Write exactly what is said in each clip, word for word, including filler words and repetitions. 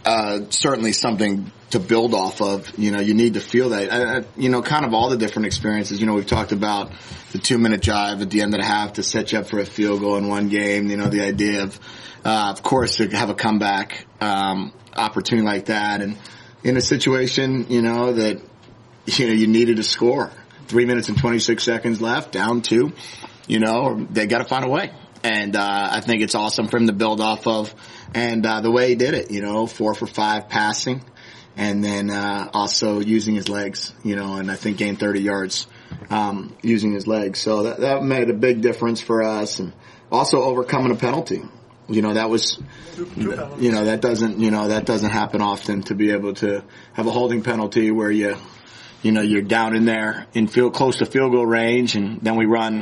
uh, certainly something to build off of. You know, you need to feel that. Uh, you know, kind of all the different experiences. You know, we've talked about the two-minute drive at the end of the half to set you up for a field goal in one game. You know, the idea of, uh, of course, to have a comeback um, opportunity like that, and in a situation, you know, that you know you needed to score. Three minutes and twenty-six seconds left, down two. You know, they got to find a way. And uh I think it's awesome for him to build off of. And uh the way he did it, you know, four for five passing. And then uh also using his legs, you know, and I think gained thirty yards um using his legs. So that, that made a big difference for us. And also overcoming a penalty. You know, that was, you know, that doesn't, you know, that doesn't happen often, to be able to have a holding penalty where you, you know, you're down in there in field, close to field goal range, and then we run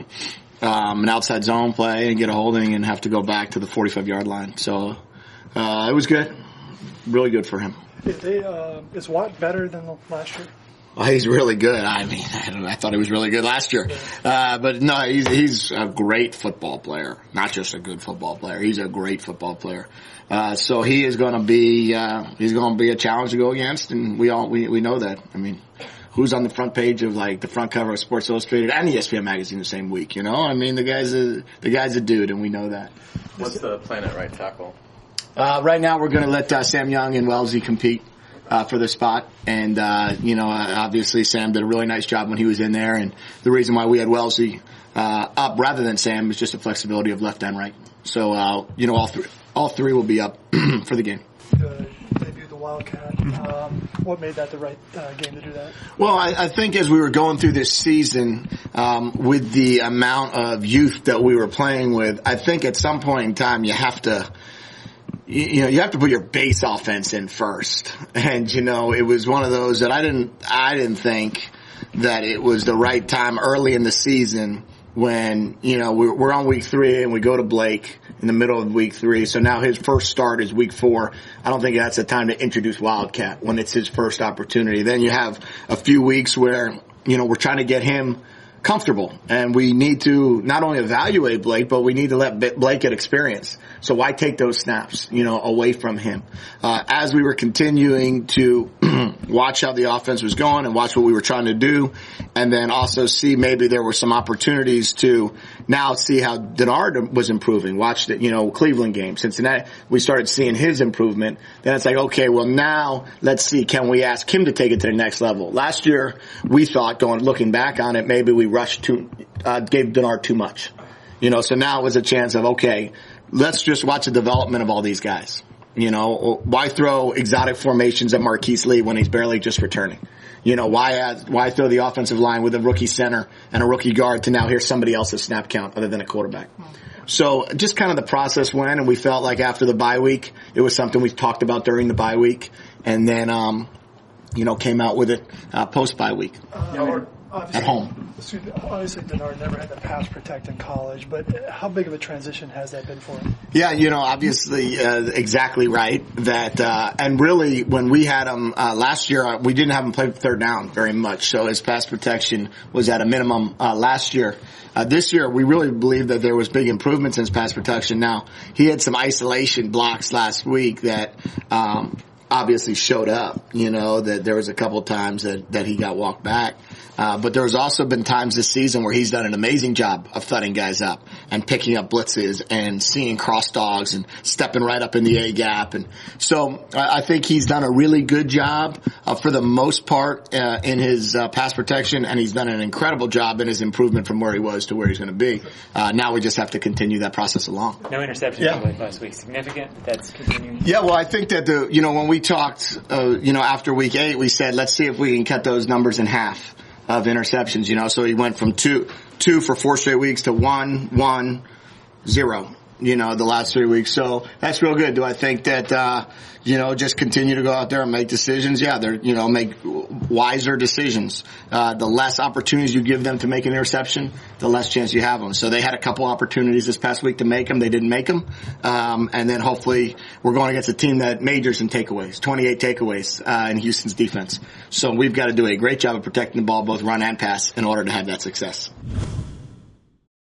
um an outside zone play and get a holding and have to go back to the forty-five yard line. So uh it was good. Really good for him. Is, they, uh, is Watt better than last year? Well, he's really good. I mean, I, don't know, I thought he was really good last year. Uh but no, he's he's a great football player. Not just a good football player. He's a great football player. Uh so he is going to be uh he's going to be a challenge to go against, and we all we we know that. I mean, who's on the front page of like the front cover of Sports Illustrated and E S P N magazine the same week, you know? I mean, the guy's a, the guy's a dude, and we know that. What's the plan at right tackle? Uh, right now we're going to let uh, Sam Young and Wellesley compete uh, for the spot. And, uh, you know, uh, obviously Sam did a really nice job when he was in there. And the reason why we had Wellesley uh, up rather than Sam is just the flexibility of left and right. So, uh, you know, all three, all three will be up for the game. Good. Debut the Wildcat. Um, what made that the right uh, game to do that? Well, I, I think as we were going through this season, um, with the amount of youth that we were playing with, I think at some point in time you have to, you, you know, you have to put your base offense in first. And, you know, it was one of those that I didn't, I didn't think that it was the right time early in the season when, you know, we're, we're on week three and we go to Blake in the middle of week three. So now his first start is week four. I don't think that's the time to introduce Wildcat when it's his first opportunity. Then you have a few weeks where, you know, we're trying to get him comfortable, and we need to not only evaluate Blake, but we need to let Blake get experience. So why take those snaps, you know, away from him? Uh, as we were continuing to watch how the offense was going and watch what we were trying to do, and then also see maybe there were some opportunities to now see how Denard was improving. Watch the, you know, Cleveland game, Cincinnati, we started seeing his improvement. Then it's like, okay, well now let's see, can we ask him to take it to the next level? Last year, we thought, going, looking back on it, maybe we rushed too, uh, gave Denard too much. You know, so now it was a chance of, okay, let's just watch the development of all these guys. You know, why throw exotic formations at Marquise Lee when he's barely just returning? You know, why add, why throw the offensive line with a rookie center and a rookie guard to now hear somebody else's snap count other than a quarterback? So just kind of the process went, and we felt like after the bye week, it was something we talked about during the bye week, and then, um, you know, came out with it uh, post-bye week Uh, at home. Obviously, Denard never had to pass protect in college, but how big of a transition has that been for him? Yeah, you know, obviously, uh, exactly right. That, uh, and really, when we had him, uh, last year, we didn't have him play third down very much, so his pass protection was at a minimum, uh, last year. Uh, this year, we really believe that there was big improvements in his pass protection. Now, he had some isolation blocks last week that, um, obviously showed up, you know, that there was a couple times that, that he got walked back. Uh, but there's also been times this season where he's done an amazing job of thudding guys up and picking up blitzes and seeing cross dogs and stepping right up in the A gap. And so I, I think he's done a really good job uh, for the most part uh, in his uh, pass protection, and he's done an incredible job in his improvement from where he was to where he's going to be. Uh, now we just have to continue that process along. No interceptions yeah. last week. Significant. That's continuing. Yeah, well, I think that the you know when we talked, uh, you know, after week eight, we said let's see if we can cut those numbers in half of interceptions, you know, so he went from two, two for four straight weeks to one, one, zero, you know, the last three weeks. So that's real good. Do I think that, uh, you know, just continue to go out there and make decisions? Yeah, they're, you know, make wiser decisions. Uh, the less opportunities you give them to make an interception, the less chance you have them. So they had a couple opportunities this past week to make them. They didn't make them. Um, and then hopefully we're going against a team that majors in takeaways, twenty-eight takeaways, uh, in Houston's defense. So we've got to do a great job of protecting the ball, both run and pass, in order to have that success.